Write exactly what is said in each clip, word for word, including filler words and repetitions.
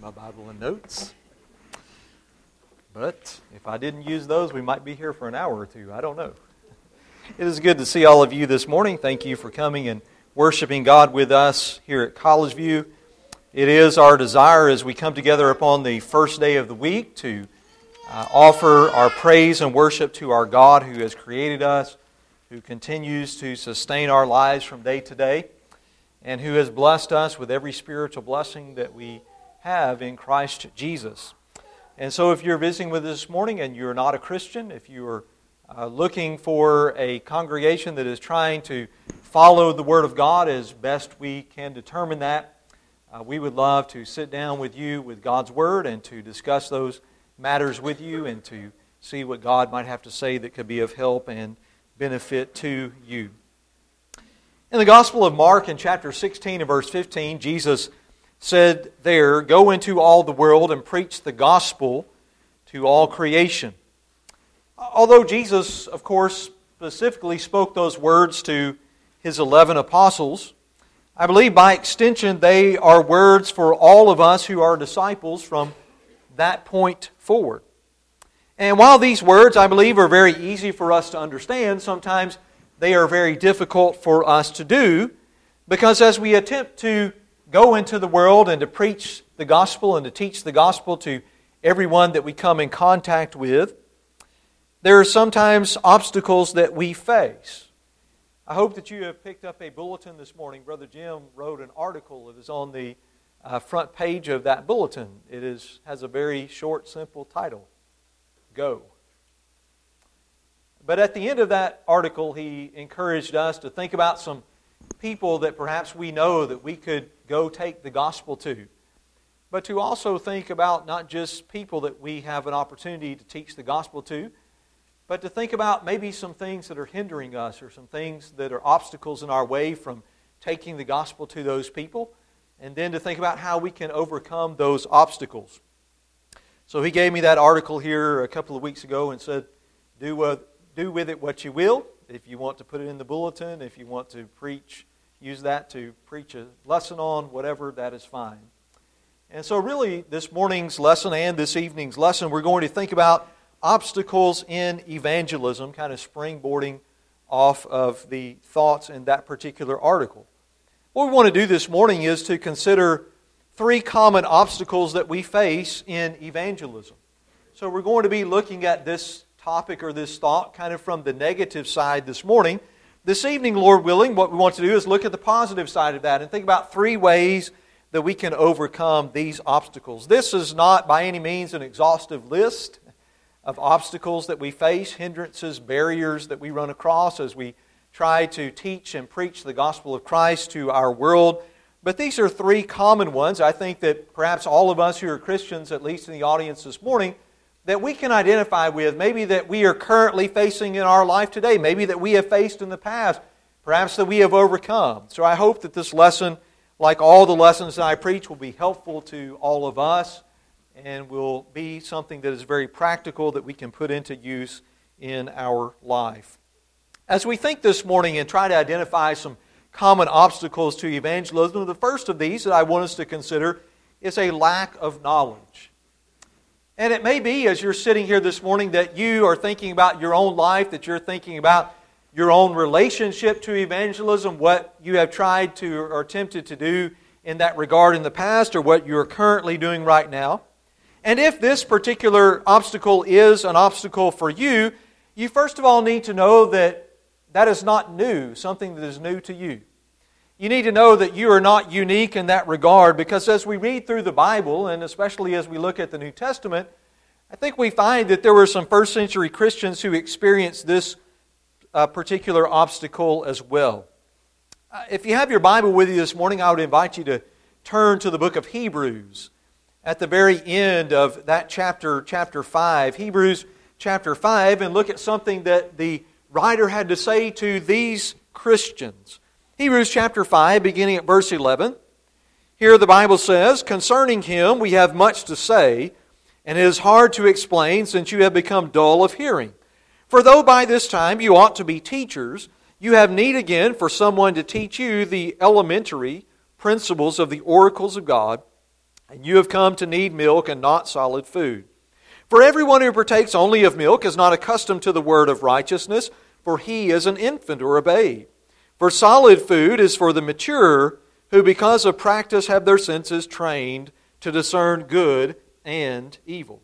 my Bible and notes. But if I didn't use those, we might be here for an hour or two. I don't know. It is good to see all of you this morning. Thank you for coming and worshiping God with us here at College View. It is our desire as we come together upon the first day of the week to uh, offer our praise and worship to our God who has created us, who continues to sustain our lives from day to day, and who has blessed us with every spiritual blessing that we have in Christ Jesus. And so if you're visiting with us this morning and you're not a Christian, if you are uh, looking for a congregation that is trying to follow the Word of God as best we can determine that, uh, we would love to sit down with you with God's Word and to discuss those matters with you and to see what God might have to say that could be of help and benefit to you. In the Gospel of Mark in chapter sixteen and verse fifteen, Jesus said there, "Go into all the world and preach the gospel to all creation." Although Jesus, of course, specifically spoke those words to His eleven apostles, I believe by extension they are words for all of us who are disciples from that point forward. And while these words, I believe, are very easy for us to understand, sometimes they are very difficult for us to do, because as we attempt to go into the world and to preach the gospel and to teach the gospel to everyone that we come in contact with, there are sometimes obstacles that we face. I hope that you have picked up a bulletin this morning. Brother Jim wrote an article that is on the uh, front page of that bulletin. It is has a very short, simple title, Go. But at the end of that article, he encouraged us to think about some people that perhaps we know that we could go take the gospel to, but to also think about not just people that we have an opportunity to teach the gospel to, but to think about maybe some things that are hindering us or some things that are obstacles in our way from taking the gospel to those people, and then to think about how we can overcome those obstacles. So he gave me that article here a couple of weeks ago and said, do, uh, do with it what you will. If you want to put it in the bulletin, if you want to preach, use that to preach a lesson on, whatever, that is fine. And so really, this morning's lesson and this evening's lesson, we're going to think about obstacles in evangelism, kind of springboarding off of the thoughts in that particular article. What we want to do this morning is to consider three common obstacles that we face in evangelism. So we're going to be looking at this topic or this thought kind of from the negative side this morning. This evening, Lord willing, what we want to do is look at the positive side of that and think about three ways that we can overcome these obstacles. This is not by any means an exhaustive list of obstacles that we face, hindrances, barriers that we run across as we try to teach and preach the gospel of Christ to our world. But these are three common ones. I think that perhaps all of us who are Christians, at least in the audience this morning, that we can identify with, maybe that we are currently facing in our life today, maybe that we have faced in the past, perhaps that we have overcome. So I hope that this lesson, like all the lessons that I preach, will be helpful to all of us and will be something that is very practical that we can put into use in our life. As we think this morning and try to identify some common obstacles to evangelism, the first of these that I want us to consider is a lack of knowledge. And it may be, as you're sitting here this morning, that you are thinking about your own life, that you're thinking about your own relationship to evangelism, what you have tried to or attempted to do in that regard in the past, or what you're currently doing right now. And if this particular obstacle is an obstacle for you, you first of all need to know that that is not new, something that is new to you. You need to know that you are not unique in that regard, because as we read through the Bible, and especially as we look at the New Testament, I think we find that there were some first century Christians who experienced this uh, particular obstacle as well. Uh, if you have your Bible with you this morning, I would invite you to turn to the book of Hebrews. At the very end of that chapter, chapter five, Hebrews chapter five, and look at something that the writer had to say to these Christians. Hebrews chapter five, beginning at verse eleven. Here the Bible says, "Concerning him we have much to say, and it is hard to explain, since you have become dull of hearing. For though by this time you ought to be teachers, you have need again for someone to teach you the elementary principles of the oracles of God. And you have come to need milk and not solid food. For everyone who partakes only of milk is not accustomed to the word of righteousness, for he is an infant or a babe. For solid food is for the mature, who because of practice have their senses trained to discern good and evil.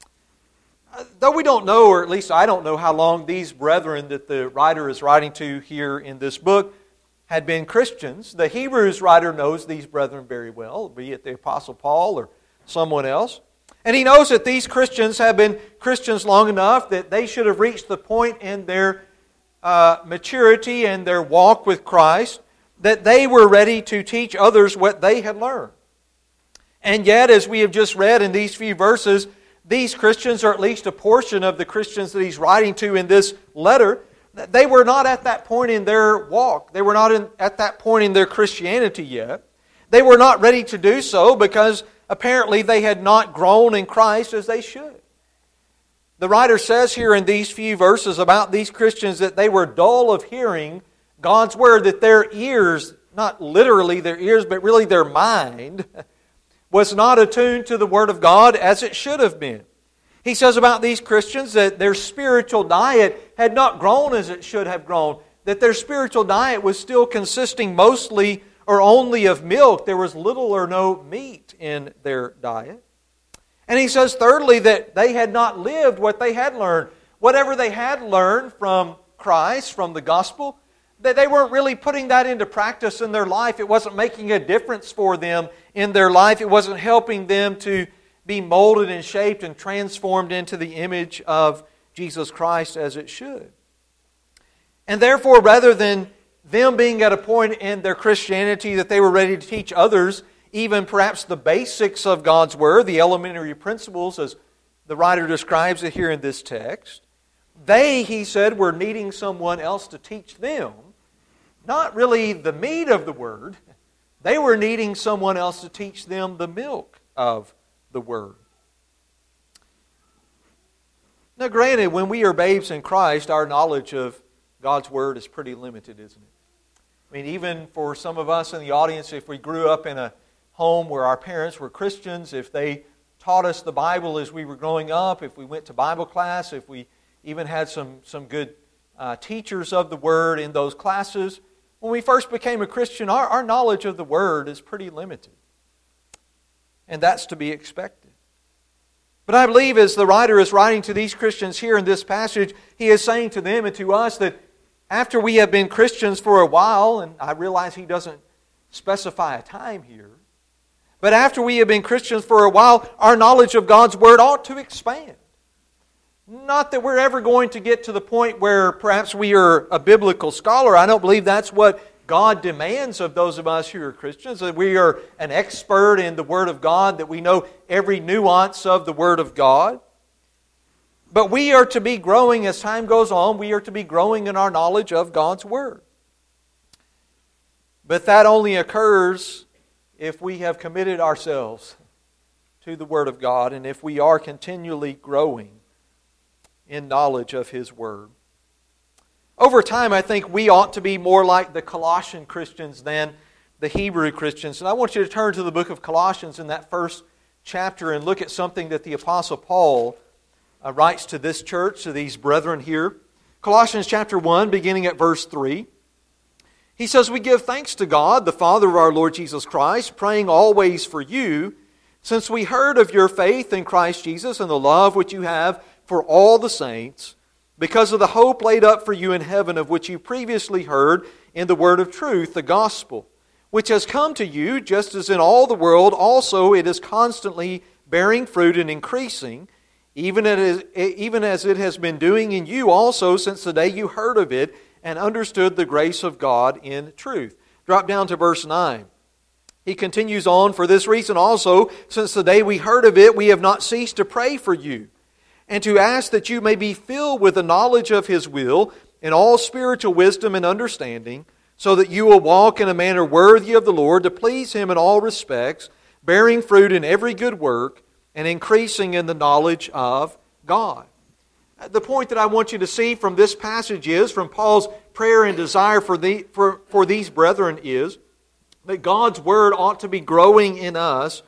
Though we don't know, or at least I don't know, how long these brethren that the writer is writing to here in this book had been Christians, the Hebrews writer knows these brethren very well, be it the Apostle Paul or someone else. And he knows that these Christians have been Christians long enough that they should have reached the point in their uh, maturity and their walk with Christ that they were ready to teach others what they had learned. And yet, as we have just read in these few verses, these Christians, or at least a portion of the Christians that he's writing to in this letter, they were not at that point in their walk. They were not in, at that point in their Christianity yet. They were not ready to do so because apparently they had not grown in Christ as they should. The writer says here in these few verses about these Christians that they were dull of hearing God's Word, that their ears, not literally their ears, but really their mind, was not attuned to the Word of God as it should have been. He says about these Christians that their spiritual diet had not grown as it should have grown, that their spiritual diet was still consisting mostly or only of milk. There was little or no meat in their diet. And he says thirdly that they had not lived what they had learned. Whatever they had learned from Christ, from the gospel, that they weren't really putting that into practice in their life. It wasn't making a difference for them in their life. It wasn't helping them to be molded and shaped and transformed into the image of Jesus Christ as it should. And therefore, rather than them being at a point in their Christianity that they were ready to teach others, even perhaps the basics of God's Word, the elementary principles as the writer describes it here in this text, they, he said, were needing someone else to teach them, not really the meat of the Word. They were needing someone else to teach them the milk of the Word. Now granted, when we are babes in Christ, our knowledge of God's Word is pretty limited, isn't it? I mean, even for some of us in the audience, if we grew up in a home where our parents were Christians, if they taught us the Bible as we were growing up, if we went to Bible class, if we even had some, some good uh, teachers of the Word in those classes, when we first became a Christian, our, our knowledge of the Word is pretty limited. And that's to be expected. But I believe as the writer is writing to these Christians here in this passage, he is saying to them and to us that after we have been Christians for a while, and I realize he doesn't specify a time here, but after we have been Christians for a while, our knowledge of God's Word ought to expand. Not that we're ever going to get to the point where perhaps we are a biblical scholar. I don't believe that's what God demands of those of us who are Christians, that we are an expert in the Word of God, that we know every nuance of the Word of God. But we are to be growing as time goes on. We are to be growing in our knowledge of God's Word. But that only occurs if we have committed ourselves to the Word of God and if we are continually growing in knowledge of His Word. Over time, I think we ought to be more like the Colossian Christians than the Hebrew Christians. And I want you to turn to the book of Colossians in that first chapter and look at something that the Apostle Paul uh, writes to this church, to these brethren here. Colossians chapter one, beginning at verse three. He says, "We give thanks to God, the Father of our Lord Jesus Christ, praying always for you, since we heard of your faith in Christ Jesus and the love which you have for all the saints, because of the hope laid up for you in heaven, of which you previously heard in the word of truth, the gospel, which has come to you, just as in all the world also it is constantly bearing fruit and increasing, even as, even as it has been doing in you also since the day you heard of it and understood the grace of God in truth." Drop down to verse nine. He continues on, "For this reason also, since the day we heard of it, we have not ceased to pray for you, and to ask that you may be filled with the knowledge of His will in all spiritual wisdom and understanding, so that you will walk in a manner worthy of the Lord, to please Him in all respects, bearing fruit in every good work, and increasing in the knowledge of God." The point that I want you to see from this passage is, from Paul's prayer and desire for, the, for, for these brethren is, that God's Word ought to be growing in us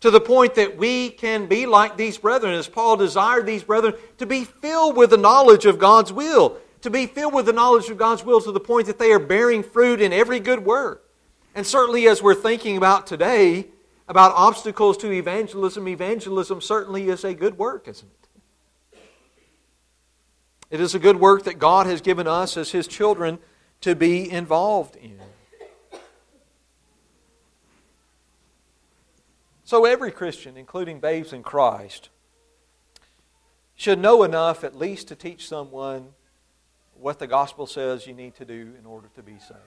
to the point that we can be like these brethren, as Paul desired these brethren to be filled with the knowledge of God's will, to be filled with the knowledge of God's will to the point that they are bearing fruit in every good work. And certainly as we're thinking about today, about obstacles to evangelism, evangelism certainly is a good work, isn't it? It is a good work that God has given us as His children to be involved in. So every Christian, including babes in Christ, should know enough at least to teach someone what the gospel says you need to do in order to be saved.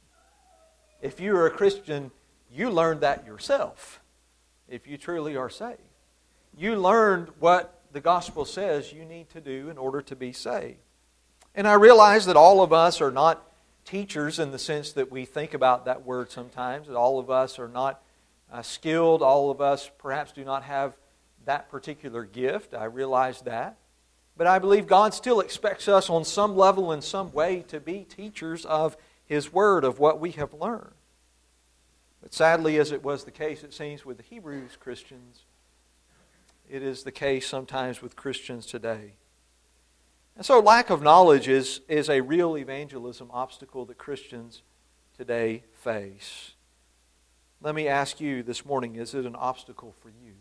If you are a Christian, you learned that yourself, if you truly are saved. You learned what the gospel says you need to do in order to be saved. And I realize that all of us are not teachers in the sense that we think about that word sometimes, that all of us are not uh, skilled, all of us perhaps do not have that particular gift. I realize that. But I believe God still expects us on some level, in some way, to be teachers of His Word, of what we have learned. But sadly, as it was the case, it seems, with the Hebrews Christians, it is the case sometimes with Christians today. And so lack of knowledge is, is a real evangelism obstacle that Christians today face. Let me ask you this morning, is it an obstacle for you?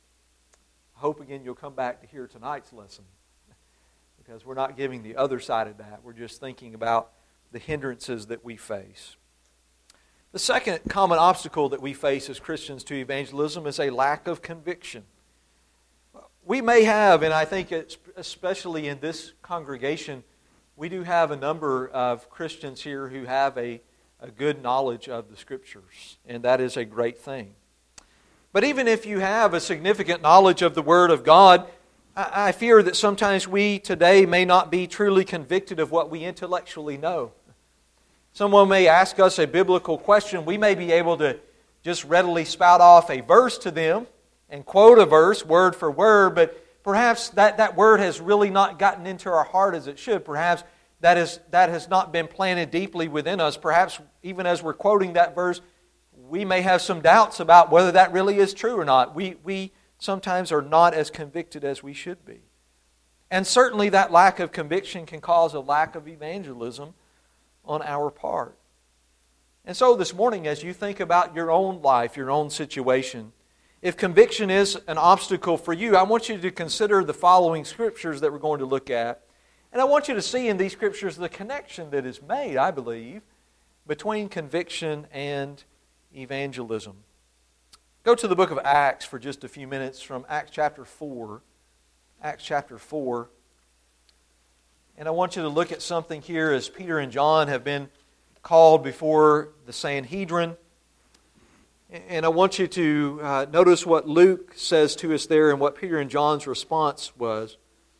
I hope again you'll come back to hear tonight's lesson, because we're not giving the other side of that. We're just thinking about the hindrances that we face. The second common obstacle that we face as Christians to evangelism is a lack of conviction. We may have, and I think it's especially in this congregation, we do have a number of Christians here who have a, a good knowledge of the Scriptures, and that is a great thing. But even if you have a significant knowledge of the Word of God, I, I fear that sometimes we today may not be truly convicted of what we intellectually know. Someone may ask us a biblical question. We may be able to just readily spout off a verse to them and quote a verse word for word, but perhaps that, that word has really not gotten into our heart as it should. Perhaps that, is, that has not been planted deeply within us. Perhaps even as we're quoting that verse, we may have some doubts about whether that really is true or not. We, we sometimes are not as convicted as we should be. And certainly that lack of conviction can cause a lack of evangelism on our part. And so this morning, as you think about your own life, your own situation, if conviction is an obstacle for you, I want you to consider the following scriptures that we're going to look at. And I want you to see in these scriptures the connection that is made, I believe, between conviction and evangelism. Go to the book of Acts for just a few minutes, from Acts chapter four. Acts chapter four. And I want you to look at something here as Peter and John have been called before the Sanhedrin. And I want you to uh, notice what Luke says to us there and what Peter and John's response was.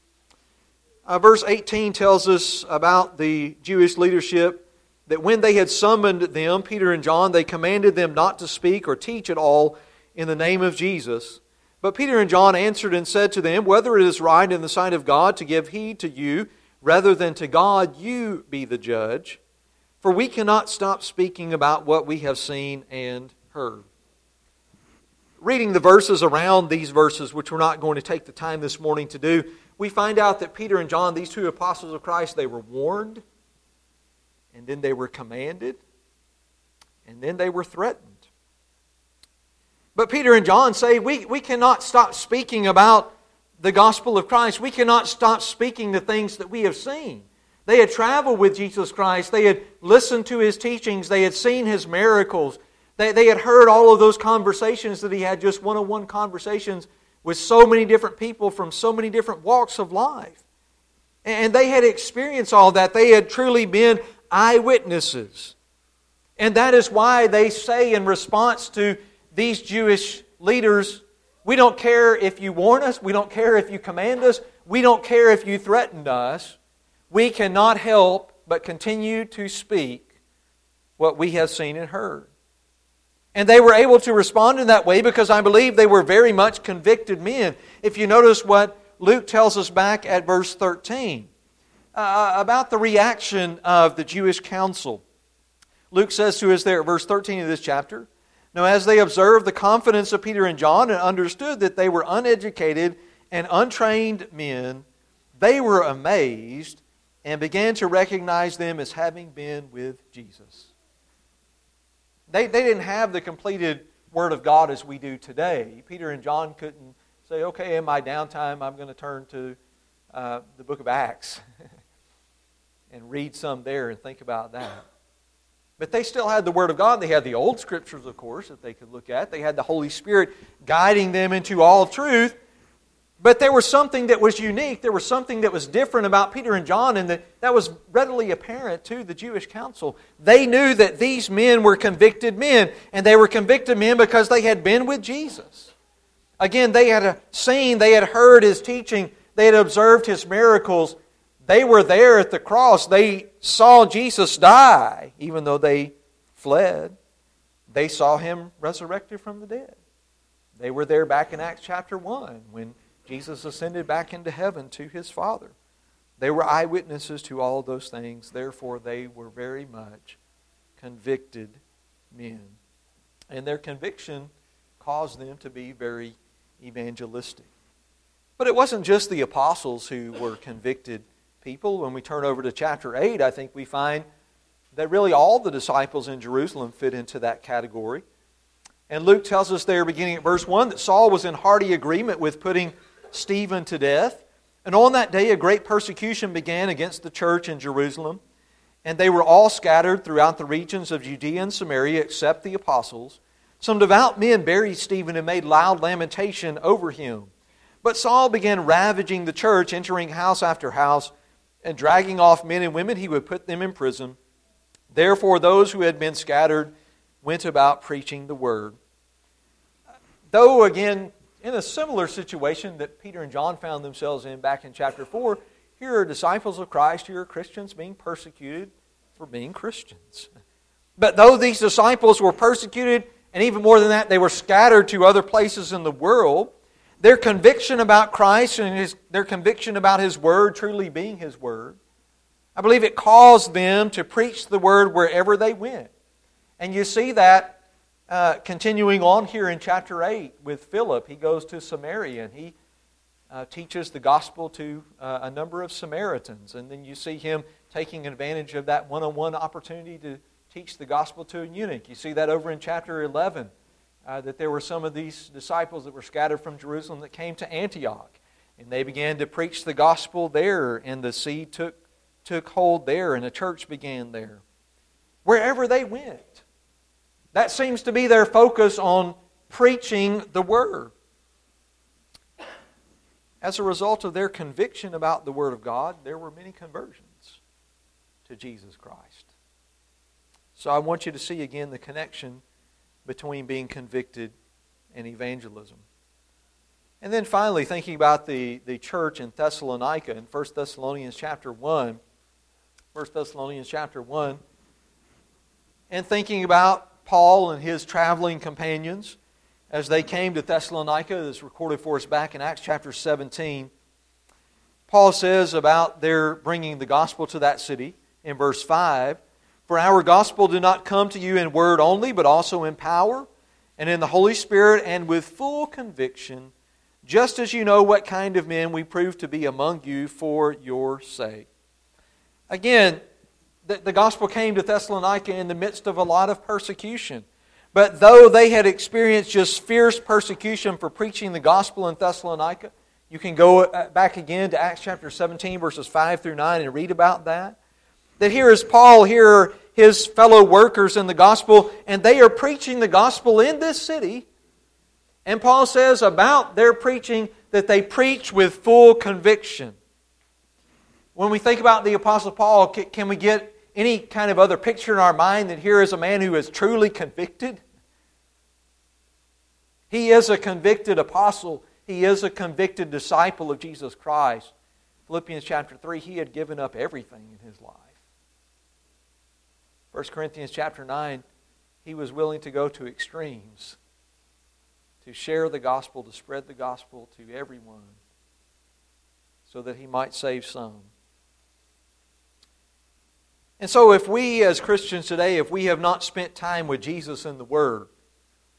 Uh, verse eighteen tells us about the Jewish leadership, that when they had summoned them, Peter and John, they commanded them not to speak or teach at all in the name of Jesus. But Peter and John answered and said to them, whether it is right in the sight of God to give heed to you, rather than to God, you be the judge. For we cannot stop speaking about what we have seen and heard. Reading the verses around these verses, which we're not going to take the time this morning to do, we find out that Peter and John, these two apostles of Christ, they were warned, and then they were commanded, and then they were threatened. But Peter and John say, we, we cannot stop speaking about the gospel of Christ. We cannot stop speaking the things that we have seen. They had traveled with Jesus Christ. They had listened to His teachings. They had seen His miracles. They, they had heard all of those conversations that He had, just one-on-one conversations with so many different people from so many different walks of life. And they had experienced all that. They had truly been eyewitnesses. And that is why they say in response to these Jewish leaders, we don't care if you warn us, we don't care if you command us, we don't care if you threatened us. We cannot help but continue to speak what we have seen and heard. And they were able to respond in that way because I believe they were very much convicted men. If you notice what Luke tells us back at verse thirteen uh, about the reaction of the Jewish council. Luke says to us there at verse thirteen of this chapter, Now, as they observed the confidence of Peter and John and understood that they were uneducated and untrained men, they were amazed and began to recognize them as having been with Jesus. They, they didn't have the completed Word of God as we do today. Peter and John couldn't say, okay, in my downtime, I'm going to turn to uh, the book of Acts and read some there and think about that. But they still had the Word of God. They had the old Scriptures, of course, that they could look at. They had the Holy Spirit guiding them into all truth. But there was something that was unique. There was something that was different about Peter and John, and that, that was readily apparent to the Jewish council. They knew that these men were convicted men, and they were convicted men because they had been with Jesus. Again, they had seen, they had heard His teaching, they had observed His miracles. They were there at the cross. They saw Jesus die, even though they fled. They saw Him resurrected from the dead. They were there back in Acts chapter one when Jesus ascended back into heaven to His Father. They were eyewitnesses to all those things. Therefore, they were very much convicted men. And their conviction caused them to be very evangelistic. But it wasn't just the apostles who were convicted people. When we turn over to chapter eight, I think we find that really all the disciples in Jerusalem fit into that category. And Luke tells us there, beginning at verse one, that Saul was in hearty agreement with putting Stephen to death. And on that day a great persecution began against the church in Jerusalem. And they were all scattered throughout the regions of Judea and Samaria except the apostles. Some devout men buried Stephen and made loud lamentation over him. But Saul began ravaging the church, entering house after house, and dragging off men and women, he would put them in prison. Therefore those who had been scattered went about preaching the word. Though, again, in a similar situation that Peter and John found themselves in back in chapter four, here are disciples of Christ, here are Christians being persecuted for being Christians. But though these disciples were persecuted, and even more than that, they were scattered to other places in the world, their conviction about Christ and his, their conviction about His Word truly being His Word, I believe it caused them to preach the Word wherever they went. And you see that uh, continuing on here in chapter eight with Philip. He goes to Samaria and he uh, teaches the gospel to uh, a number of Samaritans. And then you see him taking advantage of that one-on-one opportunity to teach the gospel to a eunuch. You see that over in chapter eleven. Uh, that there were some of these disciples that were scattered from Jerusalem that came to Antioch. And they began to preach the gospel there, and the seed took, took hold there, and a church began there. Wherever they went. That seems to be their focus on preaching the Word. As a result of their conviction about the Word of God, there were many conversions to Jesus Christ. So I want you to see again the connection between being convicted and evangelism. And then finally, thinking about the, the church in Thessalonica in First Thessalonians chapter one, First Thessalonians chapter one, and thinking about Paul and his traveling companions as they came to Thessalonica, that's recorded for us back in Acts chapter seventeen. Paul says about their bringing the gospel to that city in verse five, "For our gospel did not come to you in word only, but also in power, and in the Holy Spirit, and with full conviction, just as you know what kind of men we proved to be among you for your sake." Again, the, the gospel came to Thessalonica in the midst of a lot of persecution. But though they had experienced just fierce persecution for preaching the gospel in Thessalonica, you can go back again to Acts chapter seventeen, verses five through nine, and read about that. That here is Paul, here are his fellow workers in the gospel, and they are preaching the gospel in this city. And Paul says about their preaching that they preach with full conviction. When we think about the Apostle Paul, can we get any kind of other picture in our mind that here is a man who is truly convicted? He is a convicted apostle. He is a convicted disciple of Jesus Christ. Philippians chapter three, he had given up everything in his life. First Corinthians chapter nine, he was willing to go to extremes to share the gospel, to spread the gospel to everyone so that he might save some. And so if we as Christians today, if we have not spent time with Jesus in the Word,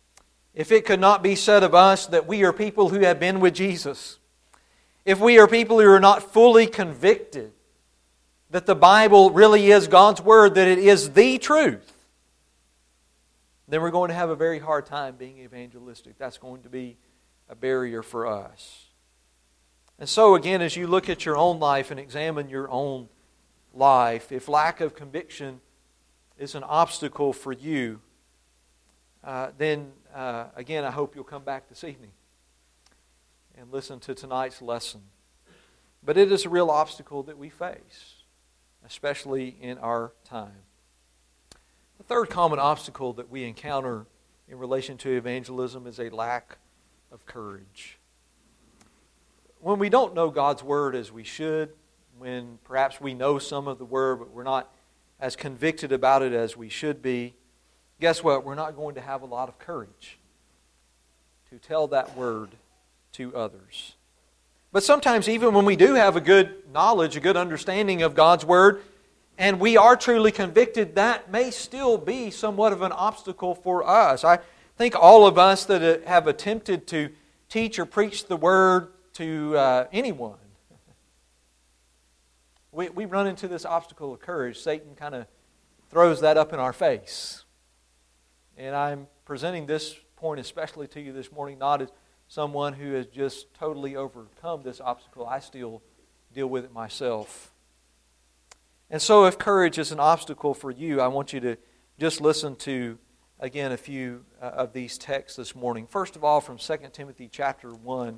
if it could not be said of us that we are people who have been with Jesus, if we are people who are not fully convicted that the Bible really is God's Word, that it is the truth, then we're going to have a very hard time being evangelistic. That's going to be a barrier for us. And so again, as you look at your own life and examine your own life, if lack of conviction is an obstacle for you, uh, then uh, again, I hope you'll come back this evening and listen to tonight's lesson. But it is a real obstacle that we face, especially in our time. The third common obstacle that we encounter in relation to evangelism is a lack of courage. When we don't know God's Word as we should, when perhaps we know some of the Word, but we're not as convicted about it as we should be, guess what? We're not going to have a lot of courage to tell that Word to others. But sometimes even when we do have a good knowledge, a good understanding of God's Word, and we are truly convicted, that may still be somewhat of an obstacle for us. I think all of us that have attempted to teach or preach the Word to uh, anyone, we, we run into this obstacle of courage. Satan kind of throws that up in our face. And I'm presenting this point especially to you this morning, not as someone who has just totally overcome this obstacle. I still deal with it myself. And so if courage is an obstacle for you, I want you to just listen to, again, a few uh, of these texts this morning. First of all, from Second Timothy chapter one.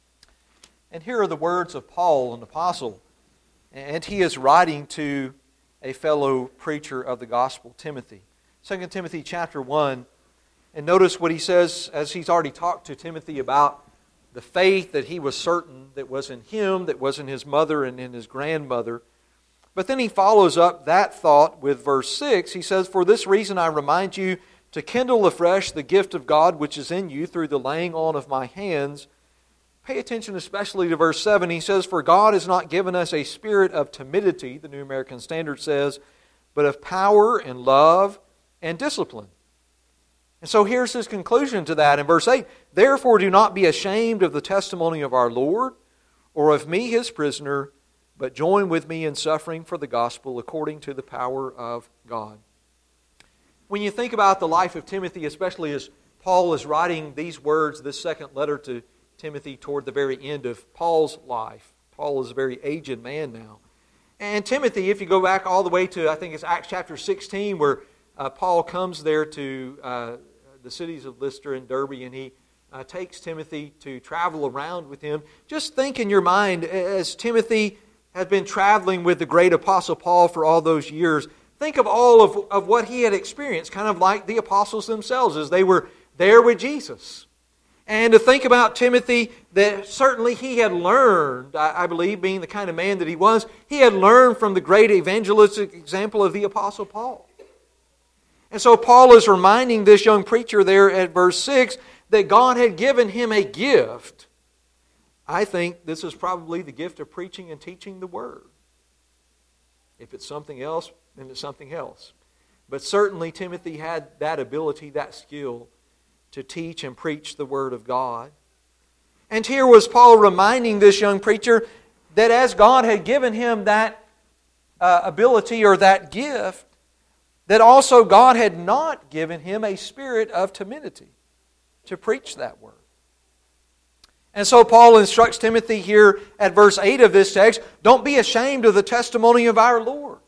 And here are the words of Paul, an apostle. And he is writing to a fellow preacher of the gospel, Timothy. Second Timothy chapter one. And notice what he says as he's already talked to Timothy about the faith that he was certain that was in him, that was in his mother and in his grandmother. But then he follows up that thought with verse six. He says, "For this reason I remind you to kindle afresh the gift of God which is in you through the laying on of my hands." Pay attention especially to verse seven. He says, "For God has not given us a spirit of timidity," the New American Standard says, "but of power and love and discipline." And so here's his conclusion to that in verse eight. "Therefore do not be ashamed of the testimony of our Lord, or of me his prisoner, but join with me in suffering for the gospel according to the power of God." When you think about the life of Timothy, especially as Paul is writing these words, this second letter to Timothy toward the very end of Paul's life. Paul is a very aged man now. And Timothy, if you go back all the way to, I think it's Acts chapter sixteen, where uh, Paul comes there to uh, the cities of Lystra and Derbe, and he uh, takes Timothy to travel around with him. Just think in your mind, as Timothy had been traveling with the great apostle Paul for all those years, think of all of, of what he had experienced, kind of like the apostles themselves as they were there with Jesus. And to think about Timothy, that certainly he had learned, I, I believe, being the kind of man that he was, he had learned from the great evangelistic example of the apostle Paul. And so Paul is reminding this young preacher there at verse six that God had given him a gift. I think this is probably the gift of preaching and teaching the Word. If it's something else, then it's something else. But certainly Timothy had that ability, that skill, to teach and preach the Word of God. And here was Paul reminding this young preacher that as God had given him that uh, ability or that gift, that also God had not given him a spirit of timidity to preach that Word. And so Paul instructs Timothy here at verse eight of this text, don't be ashamed of the testimony of our Lord.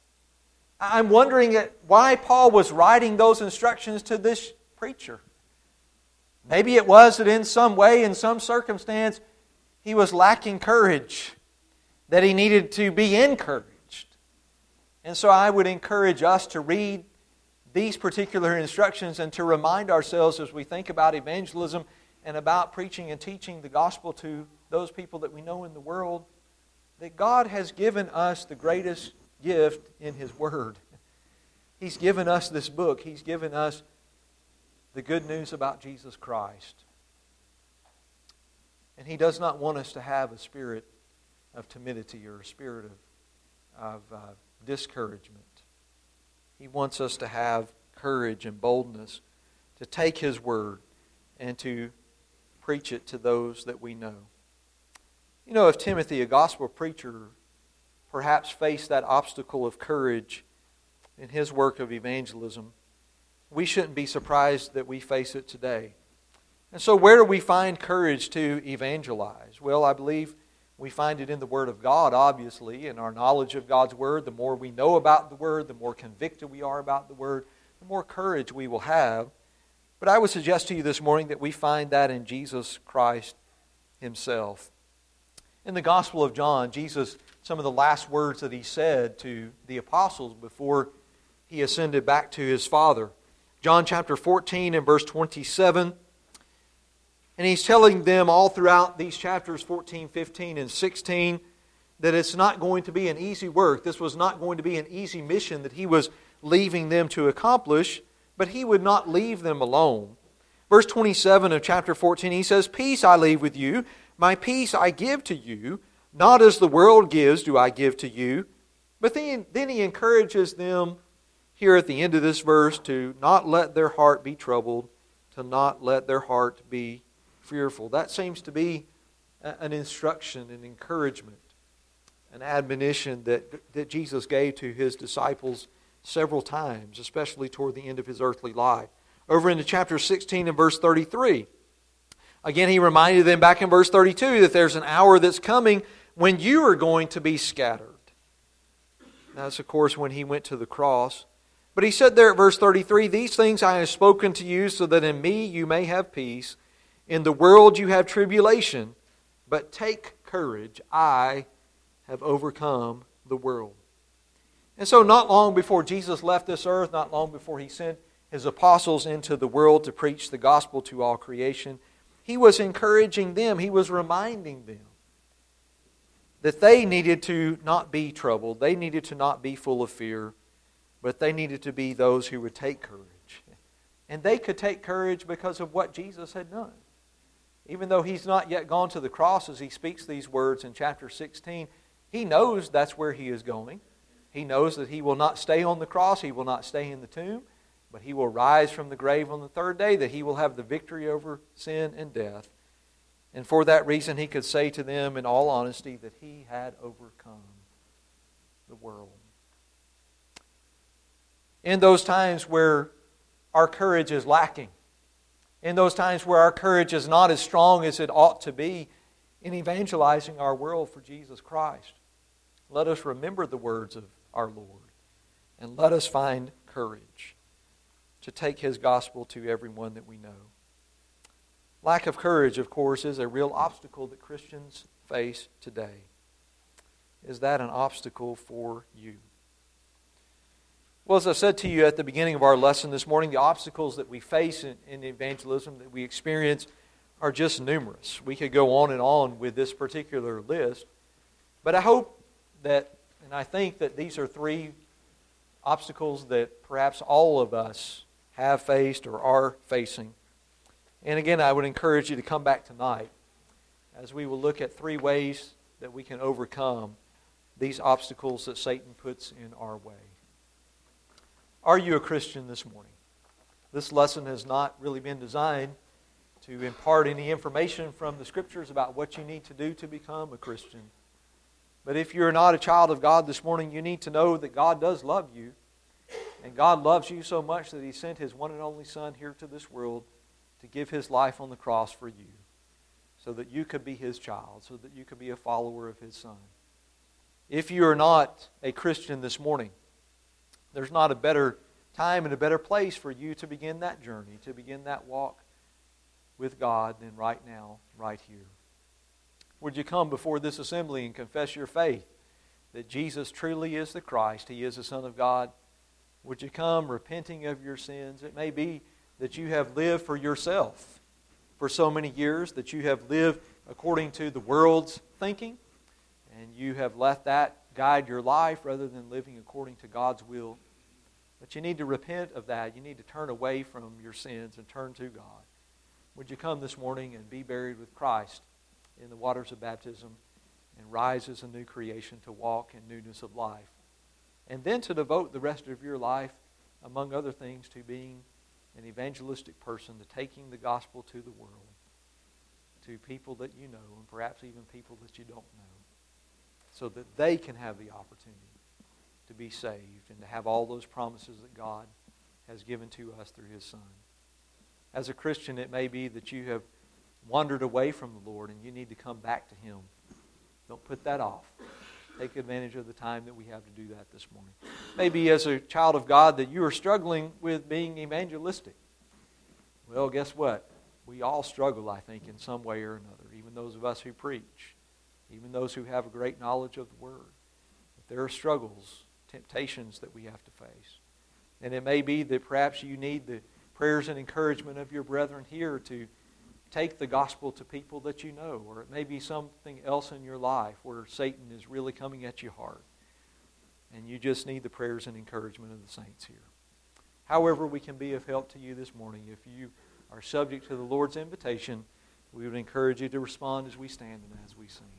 I'm wondering why Paul was writing those instructions to this preacher. Maybe it was that in some way, in some circumstance, he was lacking courage, that he needed to be encouraged. And so I would encourage us to read these particular instructions and to remind ourselves as we think about evangelism and about preaching and teaching the gospel to those people that we know in the world, that God has given us the greatest gift in His Word. He's given us this book. He's given us the good news about Jesus Christ. And He does not want us to have a spirit of timidity or a spirit of, of uh, discouragement. He wants us to have courage and boldness to take His Word and to preach it to those that we know. You know, if Timothy, a gospel preacher, perhaps faced that obstacle of courage in his work of evangelism, we shouldn't be surprised that we face it today. And so where do we find courage to evangelize? Well, I believe we find it in the Word of God, obviously, in our knowledge of God's Word. The more we know about the Word, the more convicted we are about the Word, the more courage we will have. But I would suggest to you this morning that we find that in Jesus Christ Himself. In the Gospel of John, Jesus, some of the last words that He said to the apostles before He ascended back to His Father. John chapter fourteen and verse twenty-seven. And He's telling them all throughout these chapters fourteen, fifteen, and sixteen that it's not going to be an easy work. This was not going to be an easy mission that He was leaving them to accomplish, but He would not leave them alone. Verse twenty-seven of chapter fourteen, He says, "Peace I leave with you, my peace I give to you, not as the world gives do I give to you." But then, then He encourages them here at the end of this verse to not let their heart be troubled, to not let their heart be fearful. That seems to be an instruction, an encouragement, an admonition that, that Jesus gave to His disciples several times, especially toward the end of His earthly life. Over into chapter sixteen and verse thirty-three, again He reminded them back in verse thirty-two that there's an hour that's coming when you are going to be scattered. That's, of course, when He went to the cross. But He said there at verse thirty-three, "These things I have spoken to you so that in me you may have peace. In the world you have tribulation, but take courage, I have overcome the world." And so not long before Jesus left this earth, not long before He sent His apostles into the world to preach the gospel to all creation, He was encouraging them, He was reminding them that they needed to not be troubled, they needed to not be full of fear, but they needed to be those who would take courage. And they could take courage because of what Jesus had done. Even though He's not yet gone to the cross as He speaks these words in chapter sixteen, He knows that's where He is going. He knows that He will not stay on the cross, He will not stay in the tomb, but He will rise from the grave on the third day, that He will have the victory over sin and death. And for that reason, He could say to them in all honesty that He had overcome the world. In those times where our courage is lacking, in those times where our courage is not as strong as it ought to be in evangelizing our world for Jesus Christ, let us remember the words of our Lord and let us find courage to take His gospel to everyone that we know. Lack of courage, of course, is a real obstacle that Christians face today. Is that an obstacle for you? Well, as I said to you at the beginning of our lesson this morning, the obstacles that we face in, in evangelism, that we experience, are just numerous. We could go on and on with this particular list. But I hope that, and I think that these are three obstacles that perhaps all of us have faced or are facing. And again, I would encourage you to come back tonight as we will look at three ways that we can overcome these obstacles that Satan puts in our way. Are you a Christian this morning? This lesson has not really been designed to impart any information from the Scriptures about what you need to do to become a Christian. But if you're not a child of God this morning, you need to know that God does love you. And God loves you so much that He sent His one and only Son here to this world to give His life on the cross for you, so that you could be His child, so that you could be a follower of His Son. If you are not a Christian this morning, there's not a better time and a better place for you to begin that journey, to begin that walk with God than right now, right here. Would you come before this assembly and confess your faith that Jesus truly is the Christ, He is the Son of God? Would you come repenting of your sins? It may be that you have lived for yourself for so many years, that you have lived according to the world's thinking, and you have let that guide your life rather than living according to God's will. But you need to repent of that. You need to turn away from your sins and turn to God. Would you come this morning and be buried with Christ in the waters of baptism and rise as a new creation to walk in newness of life? And then to devote the rest of your life, among other things, to being an evangelistic person to taking the gospel to the world, to people that you know and perhaps even people that you don't know, so that they can have the opportunity to be saved and to have all those promises that God has given to us through His Son. As a Christian, it may be that you have wandered away from the Lord and you need to come back to Him. Don't put that off. Take advantage of the time that we have to do that this morning. Maybe as a child of God that you are struggling with being evangelistic. Well, guess what? We all struggle, I think, in some way or another, even those of us who preach, even those who have a great knowledge of the Word. But there are struggles, temptations that we have to face. And it may be that perhaps you need the prayers and encouragement of your brethren here to take the gospel to people that you know, or it may be something else in your life where Satan is really coming at you hard, and you just need the prayers and encouragement of the saints here. However we can be of help to you this morning, if you are subject to the Lord's invitation, we would encourage you to respond as we stand and as we sing.